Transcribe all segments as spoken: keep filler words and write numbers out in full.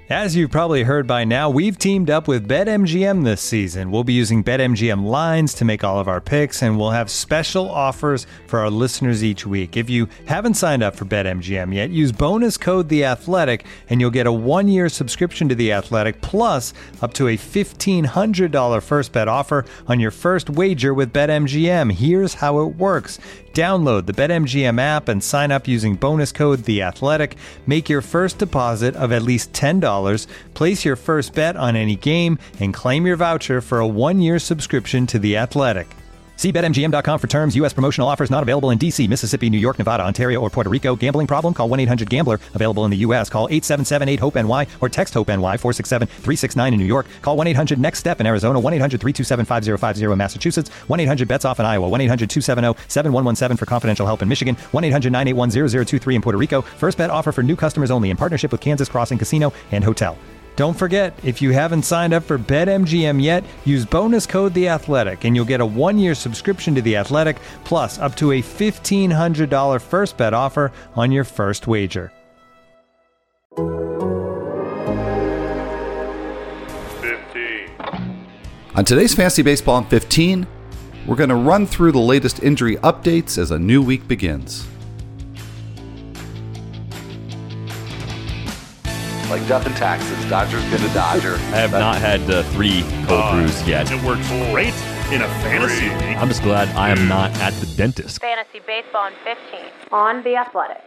As you've probably heard by now, we've teamed up with BetMGM this season. We'll be using BetMGM lines to make all of our picks, and we'll have special offers for our listeners each week. If you haven't signed up for BetMGM yet, use bonus code The Athletic, and you'll get a one-year subscription to The Athletic, plus up to a fifteen hundred dollars first bet offer on your first wager with BetMGM. Here's how it works. Download the BetMGM app and sign up using bonus code The Athletic. Make your first deposit of at least ten dollars. Place your first bet on any game and claim your voucher for a one-year subscription to The Athletic. See Bet M G M dot com for terms. U S promotional offers not available in D C, Mississippi, New York, Nevada, Ontario, or Puerto Rico. Gambling problem? Call one eight hundred gambler. Available in the U S. Call eight seven seven eight hope N Y or text HOPE-NY four six seven three six nine in New York. Call one eight hundred next step in Arizona. one eight hundred three two seven five zero five zero in Massachusetts. one eight hundred bets off in Iowa. one eight hundred two seven zero seven one one seven for confidential help in Michigan. one eight hundred nine eight one zero zero two three in Puerto Rico. First bet offer for new customers only in partnership with Kansas Crossing Casino and Hotel. Don't forget, if you haven't signed up for BetMGM yet, use bonus code The Athletic, and you'll get a one-year subscription to The Athletic, plus up to a fifteen hundred dollars first bet offer on your first wager. fifteen. On today's Fantasy Baseball in fifteen, we're going to run through the latest injury updates as a new week begins. Like death and taxes, Dodger's gonna Dodger. I have not had uh, three cold Uh, brews yet. It works great in a fantasy league. I'm just glad I am not at the dentist. Fantasy Baseball in fifteen on The Athletic.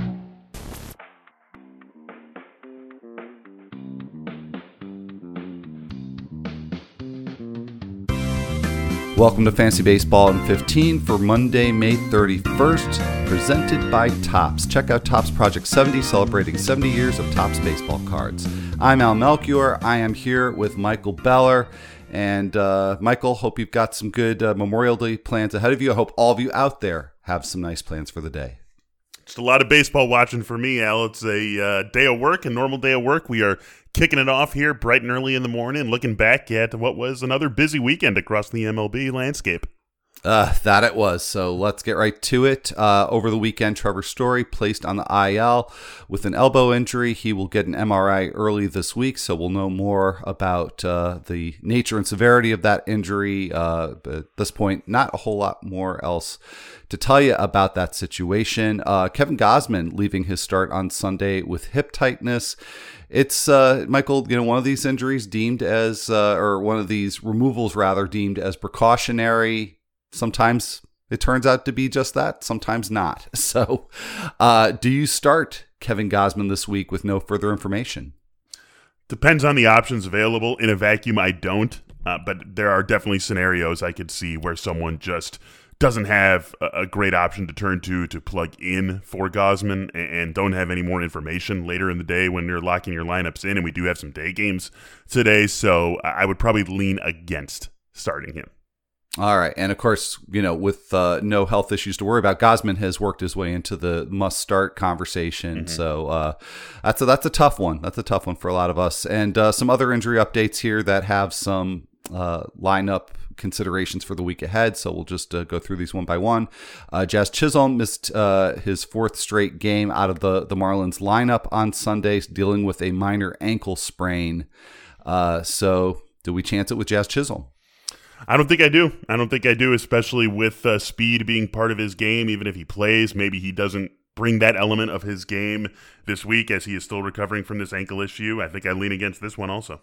Welcome to Fantasy Baseball in fifteen for Monday, May thirty-first, presented by Topps. Check out Topps Project seventy, celebrating seventy years of Topps baseball cards. I'm Al Melchior. I am here with Michael Beller. And uh, Michael, hope you've got some good uh, Memorial Day plans ahead of you. I hope all of you out there have some nice plans for the day. Just a lot of baseball watching for me, Al. It's a uh, day of work, a normal day of work. We are kicking it off here bright and early in the morning, looking back at what was another busy weekend across the M L B landscape. Uh, that it was. So let's get right to it. Uh, over the weekend, Trevor Story placed on the I L with an elbow injury. He will get an M R I early this week, so we'll know more about uh, the nature and severity of that injury. Uh, but at this point, not a whole lot more else to tell you about that situation. Uh, Kevin Gausman leaving his start on Sunday with hip tightness. It's, uh, Michael, you know, one of these injuries deemed as, uh, or one of these removals rather, deemed as precautionary. Sometimes it turns out to be just that, sometimes not. So uh, do you start Kevin Gausman this week with no further information? Depends on the options available. In a vacuum, I don't. Uh, but there are definitely scenarios I could see where someone just doesn't have a, a great option to turn to to plug in for Gausman and, and don't have any more information later in the day when you're locking your lineups in. And we do have some day games today, so I would probably lean against starting him. All right. And of course, you know, with uh, no health issues to worry about, Gausman has worked his way into the must start conversation. Mm-hmm. So uh, that's a, that's a tough one. That's a tough one for a lot of us. And uh, some other injury updates here that have some uh, lineup considerations for the week ahead. So we'll just uh, go through these one by one. Uh, Jazz Chisholm missed uh, his fourth straight game out of the, the Marlins lineup on Sunday, dealing with a minor ankle sprain. Uh, so do we chance it with Jazz Chisholm? I don't think I do. I don't think I do, especially with uh, speed being part of his game. Even if he plays, maybe he doesn't bring that element of his game this week as he is still recovering from this ankle issue. I think I lean against this one also.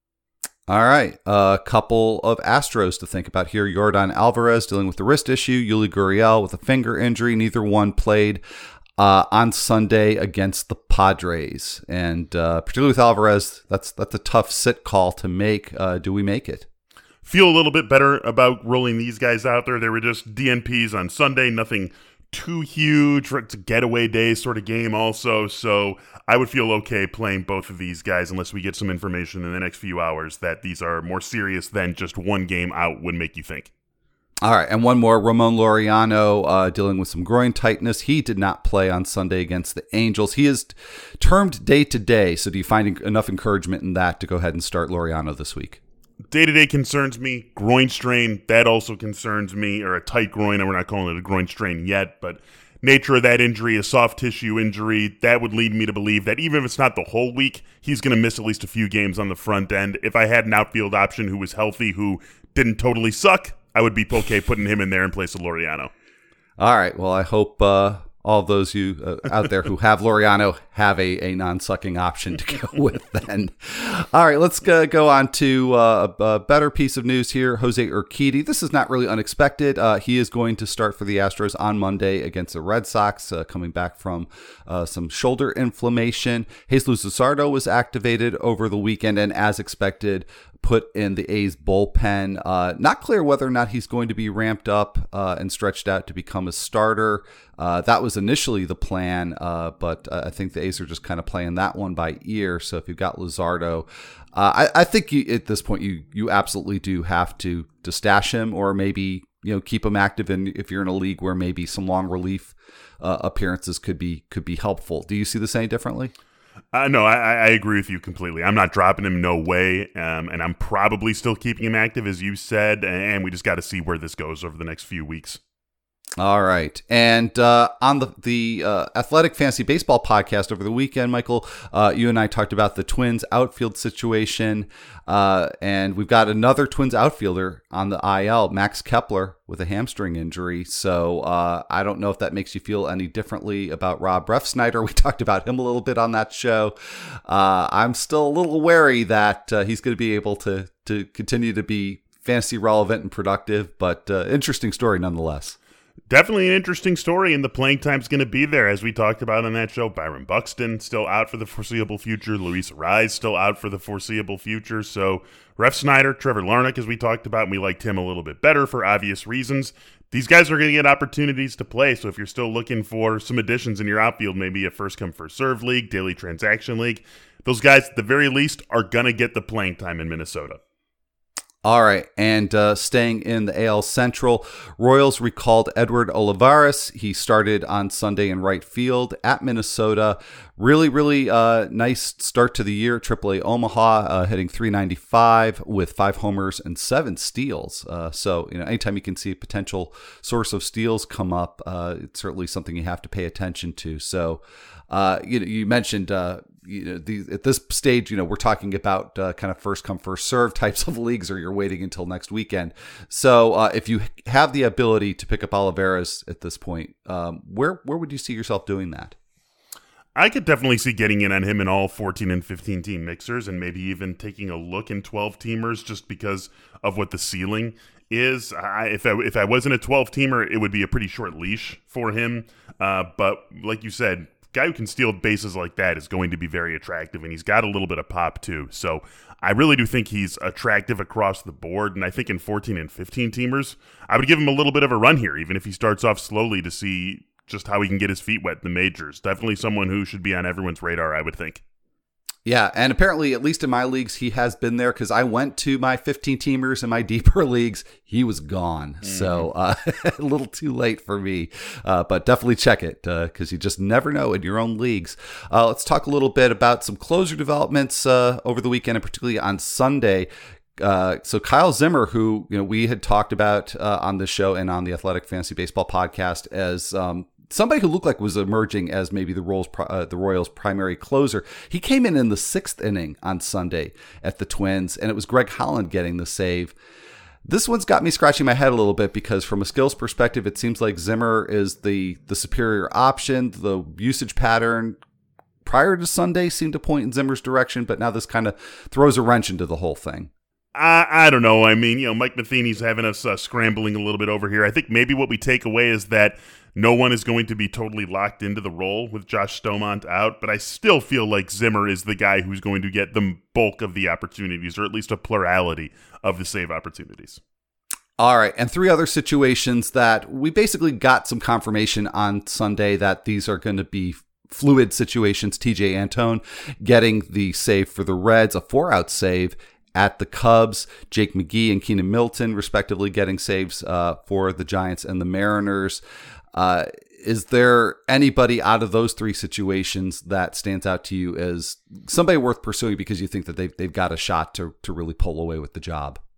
All right. A uh, couple of Astros to think about here. Yordan Alvarez dealing with the wrist issue. Yuli Gurriel with a finger injury. Neither one played uh, on Sunday against the Padres. And uh, particularly with Alvarez, that's, that's a tough sit call to make. Uh, do we make it? Feel a little bit better about rolling these guys out there. They were just D N Ps on Sunday, nothing too huge. It's a getaway day sort of game also, so I would feel okay playing both of these guys unless we get some information in the next few hours that these are more serious than just one game out would make you think. All right, and one more. Ramon Laureano uh, dealing with some groin tightness. He did not play on Sunday against the Angels. He is termed day-to-day, so do you find enough encouragement in that to go ahead and start Laureano this week? Day-to-day concerns me. Groin strain, that also concerns me, or a tight groin, and we're not calling it a groin strain yet, but nature of that injury, a soft tissue injury, that would lead me to believe that even if it's not the whole week, he's going to miss at least a few games on the front end. If I had an outfield option who was healthy, who didn't totally suck, I would be okay putting him in there in place of Laureano. All right. Well, I hope uh, all those you uh, out there who have Laureano have a, a non-sucking option to go with then. All right, let's go, go on to uh, a, a better piece of news here. Jose Urquidy. This is not really unexpected. Uh, he is going to start for the Astros on Monday against the Red Sox, uh, coming back from uh, some shoulder inflammation. Jesus Luzardo was activated over the weekend and, as expected, put in the A's bullpen. Uh, not clear whether or not he's going to be ramped up uh, and stretched out to become a starter. Uh, that was initially the plan, uh, but uh, I think the A's are just kind of playing that one by ear. So if you've got Luzardo, uh, I, I think you, at this point you you absolutely do have to to stash him, or maybe you know keep him active. And if you're in a league where maybe some long relief uh, appearances could be could be helpful. Do you see this any differently? Uh, no, I, I agree with you completely. I'm not dropping him, no way, um, and I'm probably still keeping him active, as you said, and we just got to see where this goes over the next few weeks. All right. And uh, on the, the uh, Athletic Fantasy Baseball podcast over the weekend, Michael, uh, you and I talked about the Twins outfield situation, uh, and we've got another Twins outfielder on the I L, Max Kepler, with a hamstring injury. So uh, I don't know if that makes you feel any differently about Rob Refsnyder. We talked about him a little bit on that show. Uh, I'm still a little wary that uh, he's going to be able to, to continue to be fantasy relevant and productive, but uh, interesting story nonetheless. Definitely an interesting story, and the playing time's going to be there, as we talked about on that show. Byron Buxton still out for the foreseeable future. Luis Arraez still out for the foreseeable future. So Refsnyder, Trevor Larnach, as we talked about, and we liked him a little bit better for obvious reasons. These guys are going to get opportunities to play, so if you're still looking for some additions in your outfield, maybe a first-come, first-served league, daily transaction league, those guys, at the very least, are going to get the playing time in Minnesota. All right, and uh, staying in the A L Central, Royals recalled Edward Olivares. He started on Sunday in right field at Minnesota. Really, really uh, nice start to the year. triple A Omaha uh, hitting three ninety-five with five homers and seven steals. Uh, so, you know, anytime you can see a potential source of steals come up, uh, it's certainly something you have to pay attention to. So, uh, you know, you mentioned. Uh, You know, the, at this stage, you know, we're talking about uh, kind of first come, first serve types of leagues, or you're waiting until next weekend. So uh, if you have the ability to pick up Olivares at this point, um, where where would you see yourself doing that? I could definitely see getting in on him in all fourteen and fifteen team mixers, and maybe even taking a look in twelve teamers just because of what the ceiling is. I, if I, if I wasn't a twelve teamer, it would be a pretty short leash for him. Uh, but like you said, guy who can steal bases like that is going to be very attractive, and he's got a little bit of pop too. So I really do think he's attractive across the board, and I think in fourteen and fifteen teamers, I would give him a little bit of a run here, even if he starts off slowly, to see just how he can get his feet wet in the majors. Definitely someone who should be on everyone's radar, I would think. Yeah, and apparently, at least in my leagues, he has been there, because I went to my fifteen teamers in my deeper leagues. He was gone. Mm. So uh, a little too late for me, uh, but definitely check it, because uh, you just never know in your own leagues. Uh, let's talk a little bit about some closer developments uh, over the weekend, and particularly on Sunday. Uh, so Kyle Zimmer, who you know we had talked about uh, on the show and on the Athletic Fantasy Baseball podcast as um, somebody who looked like was emerging as maybe the Royals, uh, the Royals' primary closer. He came in in the sixth inning on Sunday at the Twins, and it was Greg Holland getting the save. This one's got me scratching my head a little bit, because from a skills perspective, it seems like Zimmer is the the superior option. The usage pattern prior to Sunday seemed to point in Zimmer's direction, but now this kind of throws a wrench into the whole thing. I, I don't know. I mean, you know, Mike Matheny's having us uh, scrambling a little bit over here. I think maybe what we take away is that no one is going to be totally locked into the role with Josh Stomont out, but I still feel like Zimmer is the guy who's going to get the bulk of the opportunities, or at least a plurality of the save opportunities. All right, and three other situations that we basically got some confirmation on Sunday that these are going to be fluid situations. T J Antone getting the save for the Reds, a four-out save at the Cubs. Jake McGee and Keenan Milton, respectively, getting saves uh, for the Giants and the Mariners. Uh, is there anybody out of those three situations that stands out to you as somebody worth pursuing because you think that they've, they've got a shot to, to really pull away with the job?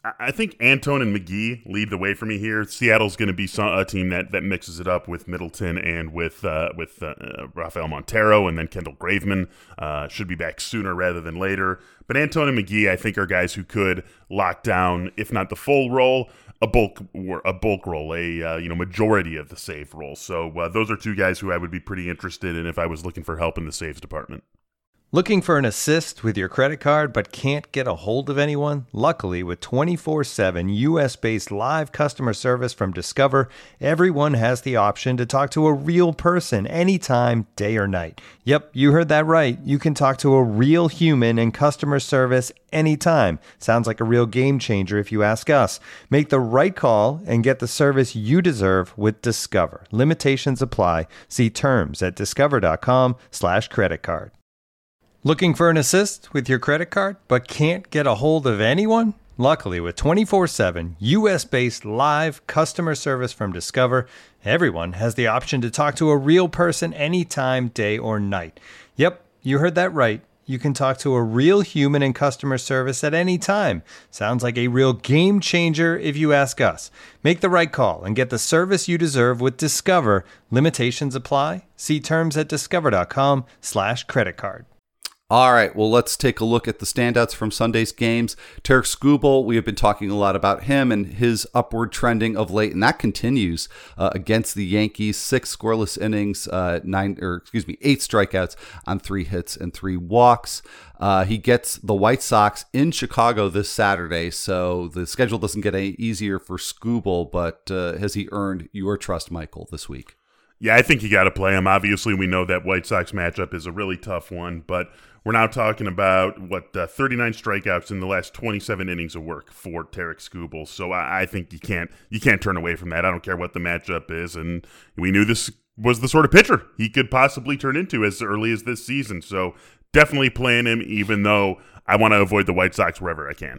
I think Antone and McGee lead the way for me here. Seattle's going to be some, a team that, that mixes it up with Middleton and with uh, with uh, Rafael Montero, and then Kendall Graveman uh, should be back sooner rather than later. But Antone and McGee, I think, are guys who could lock down, if not the full role, a bulk a bulk role, a uh, you know majority of the save role. So uh, those are two guys who I would be pretty interested in if I was looking for help in the saves department. Looking for an assist with your credit card but can't get a hold of anyone? Luckily, with twenty-four seven U S-based live customer service from Discover, everyone has the option to talk to a real person anytime, day or night. Yep, you heard that right. You can talk to a real human in customer service anytime. Sounds like a real game changer if you ask us. Make the right call and get the service you deserve with Discover. Limitations apply. See terms at discover.com slash credit card. Looking for an assist with your credit card, but can't get a hold of anyone? Luckily, with twenty-four seven U S-based live customer service from Discover, everyone has the option to talk to a real person anytime, day or night. Yep, you heard that right. You can talk to a real human in customer service at any time. Sounds like a real game changer if you ask us. Make the right call and get the service you deserve with Discover. Limitations apply. See terms at discover.com slash credit card. All right, well, let's take a look at the standouts from Sunday's games. Tarik Skubal, we have been talking a lot about him and his upward trending of late, and that continues uh, against the Yankees. Six scoreless innings, uh, nine or excuse me, eight strikeouts on three hits and three walks. Uh, he gets the White Sox in Chicago this Saturday, so the schedule doesn't get any easier for Skubal, but uh, has he earned your trust, Michael, this week? Yeah, I think you got to play him. Obviously, we know that White Sox matchup is a really tough one, but we're now talking about, what, uh, thirty-nine strikeouts in the last twenty-seven innings of work for Tarik Skubal. So I, I think you can't you can't turn away from that. I don't care what the matchup is. And we knew this was the sort of pitcher he could possibly turn into as early as this season. So definitely playing him, even though I want to avoid the White Sox wherever I can.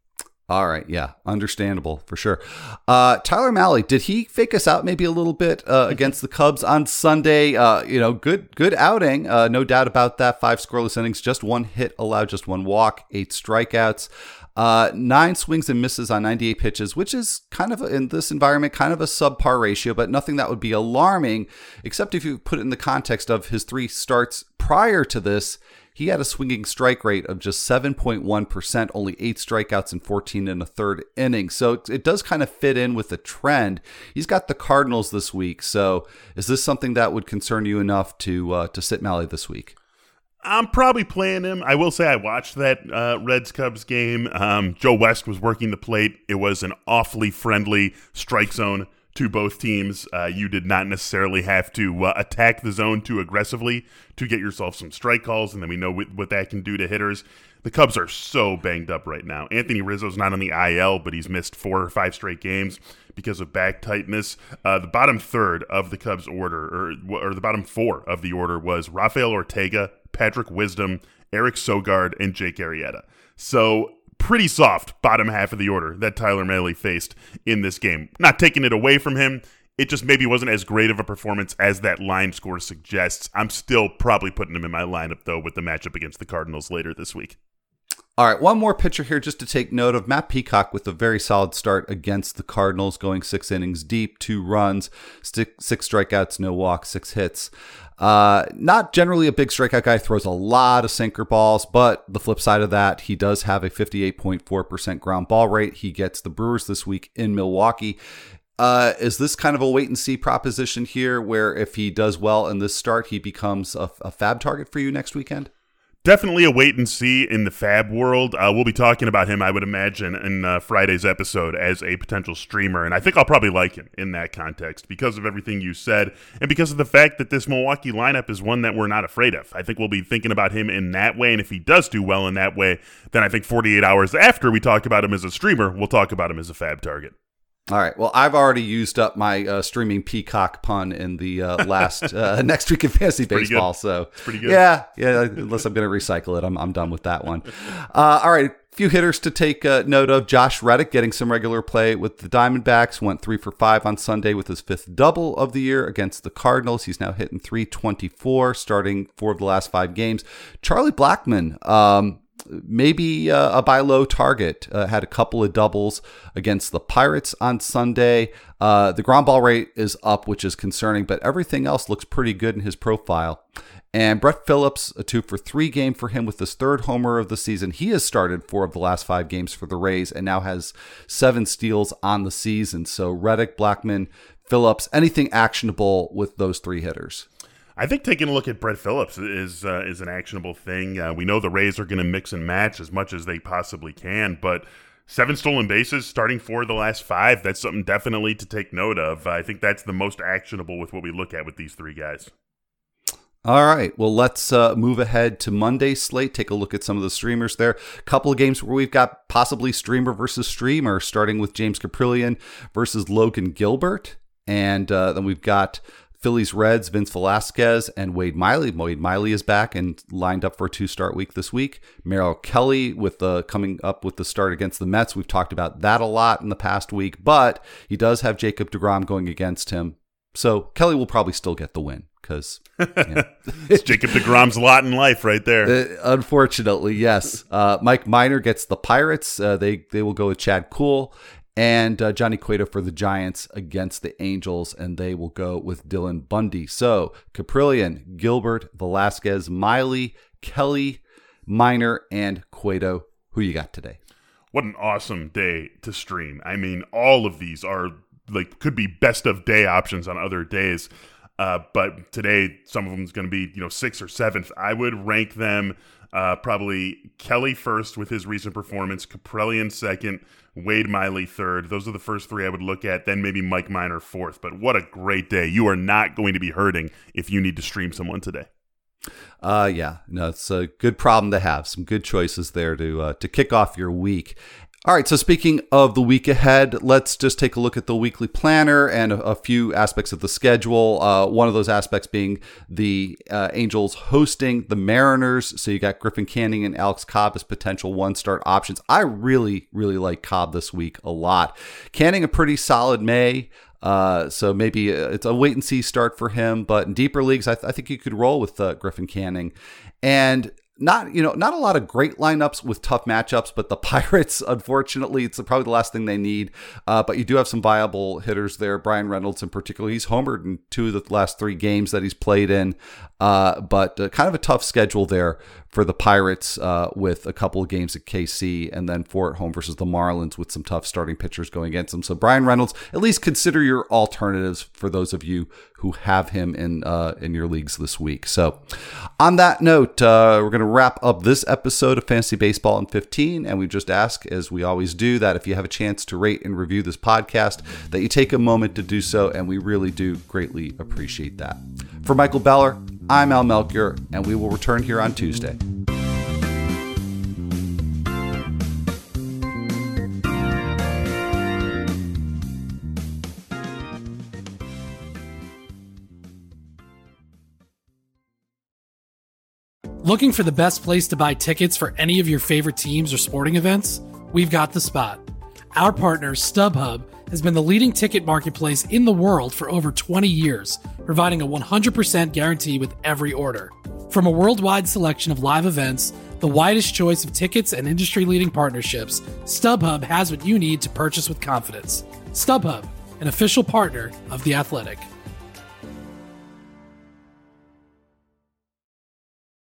All right, yeah, understandable for sure. Uh, Tyler Mahle, did he fake us out maybe a little bit uh, against the Cubs on Sunday? Uh, you know, good good outing, uh, no doubt about that. Five scoreless innings, just one hit allowed, just one walk, eight strikeouts, uh, nine swings and misses on ninety-eight pitches, which is kind of, in this environment, kind of a subpar ratio, but nothing that would be alarming, except if you put it in the context of his three starts prior to this. He had a swinging strike rate of just seven point one percent, only eight strikeouts and fourteen and a third innings. So it does kind of fit in with the trend. He's got the Cardinals this week. So is this something that would concern you enough to uh, to sit Mahle this week? I'm probably playing him. I will say I watched that uh, Reds-Cubs game. Um, Joe West was working the plate. It was an awfully friendly strike zone to both teams. Uh, you did not necessarily have to uh, attack the zone too aggressively to get yourself some strike calls, and then we know what, what that can do to hitters. The Cubs are so banged up right now. Anthony Rizzo's not on the I L, but he's missed four or five straight games because of back tightness. Uh, the bottom third of the Cubs order, or, or the bottom four of the order, was Rafael Ortega, Patrick Wisdom, Eric Sogard, and Jake Arrieta. So pretty soft bottom half of the order that Tyler Mahle faced in this game. Not taking it away from him, it just maybe wasn't as great of a performance as that line score suggests. I'm still probably putting him in my lineup, though, with the matchup against the Cardinals later this week. All right, one more pitcher here just to take note of. Matt Peacock with a very solid start against the Cardinals, going six innings deep, two runs, six, six strikeouts, no walks, six hits. Uh, not generally a big strikeout guy, throws a lot of sinker balls, but the flip side of that, he does have a fifty-eight point four percent ground ball rate. He gets the Brewers this week in Milwaukee. Uh, is this kind of a wait and see proposition here where if he does well in this start, he becomes a, a fab target for you next weekend? Definitely a wait and see in the fab world. Uh, we'll be talking about him, I would imagine, in uh, Friday's episode as a potential streamer. And I think I'll probably like him in that context because of everything you said and because of the fact that this Milwaukee lineup is one that we're not afraid of. I think we'll be thinking about him in that way. And if he does do well in that way, then I think forty-eight hours after we talk about him as a streamer, we'll talk about him as a fab target. All right. Well, I've already used up my uh, streaming Peacock pun in the uh, last uh, next week of fantasy baseball. So it's pretty good. Yeah, yeah. Unless I'm going to recycle it, I'm I'm done with that one. Uh, all right. A few hitters to take uh, note of. Josh Reddick getting some regular play with the Diamondbacks. Went three for five on Sunday with his fifth double of the year against the Cardinals. He's now hitting three twenty-four, starting four of the last five games. Charlie Blackmon. Um, maybe uh, a buy low target. Uh, had a couple of doubles against the Pirates on Sunday. Uh, the ground ball rate is up, which is concerning, but everything else looks pretty good in his profile. And Brett Phillips, a two for three game for him with his third homer of the season. He has started four of the last five games for the Rays and now has seven steals on the season. So Reddick, Blackmon, Phillips, anything actionable with those three hitters? I think taking a look at Brett Phillips is uh, is an actionable thing. Uh, we know the Rays are going to mix and match as much as they possibly can, but seven stolen bases, starting four of the last five, that's something definitely to take note of. I think that's the most actionable with what we look at with these three guys. All right, well, let's uh, move ahead to Monday's slate. Take a look at some of the streamers there. A couple of games where we've got possibly streamer versus streamer, starting with James Kaprielian versus Logan Gilbert. And uh, then we've got Phillies Reds, Vince Velasquez, and Wade Miley. Wade Miley is back and lined up for a two-start week this week. Merrill Kelly with the coming up with the start against the Mets. We've talked about that a lot in the past week, but he does have Jacob deGrom going against him. So Kelly will probably still get the win. Because you know. It's Jacob deGrom's lot in life right there. Uh, unfortunately, yes. Uh, Mike Minor gets the Pirates. Uh, they they will go with Chad Kuhl. And uh, Johnny Cueto for the Giants against the Angels, and they will go with Dylan Bundy. So Kaprielian, Gilbert, Velasquez, Miley, Kelly, Minor, and Cueto. Who you got today? What an awesome day to stream. I mean, all of these are like could be best of day options on other days. Uh, but today, some of them is going to be, you know, sixth or seventh. I would rank them uh, probably Kelly first with his recent performance, Kaprielian second, Wade Miley third. Those are the first three I would look at. Then maybe Mike Minor fourth. But what a great day. You are not going to be hurting if you need to stream someone today. Uh, yeah, no, it's a good problem to have. Some good choices there to uh, to kick off your week. All right, so speaking of the week ahead, let's just take a look at the weekly planner and a, a few aspects of the schedule. Uh, one of those aspects being the uh, Angels hosting the Mariners. So you got Griffin Canning and Alex Cobb as potential one-start options. I really, really like Cobb this week a lot. Canning a pretty solid May. Uh, so maybe it's a wait-and-see start for him. But in deeper leagues, I, th- I think you could roll with uh, Griffin Canning. And Not, you know, not a lot of great lineups with tough matchups, but the Pirates, unfortunately, it's probably the last thing they need. Uh, but you do have some viable hitters there. Brian Reynolds in particular, he's homered in two of the last three games that he's played in. Uh, but uh, kind of a tough schedule there for the Pirates uh, with a couple of games at K C and then four at home versus the Marlins with some tough starting pitchers going against them. So Brian Reynolds, at least consider your alternatives for those of you who have him in uh, in your leagues this week. So on that note, uh, we're going to wrap up this episode of Fantasy Baseball in fifteen. And we just ask, as we always do, that if you have a chance to rate and review this podcast, that you take a moment to do so. And we really do greatly appreciate that. For Michael Beller, I'm Al Melchior, and we will return here on Tuesday. Looking for the best place to buy tickets for any of your favorite teams or sporting events? We've got the spot. Our partner, StubHub, has been the leading ticket marketplace in the world for over twenty years, providing a one hundred percent guarantee with every order. From a worldwide selection of live events, the widest choice of tickets and industry-leading partnerships, StubHub has what you need to purchase with confidence. StubHub, an official partner of The Athletic.